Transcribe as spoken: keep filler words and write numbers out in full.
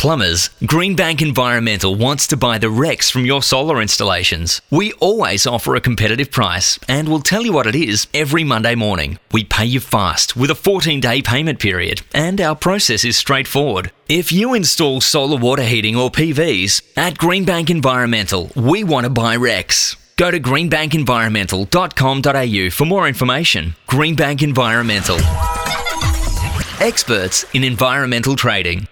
Plumbers, Greenbank Environmental wants to buy the Rex from your solar installations. We always offer a competitive price and we'll tell you what it is every Monday morning. We pay you fast with a fourteen-day payment period and our process is straightforward. If you install solar water heating or P Vs, at Greenbank Environmental, we want to buy Rex. Go to greenbank environmental dot com dot a u for more information. Greenbank Environmental. Experts in environmental trading.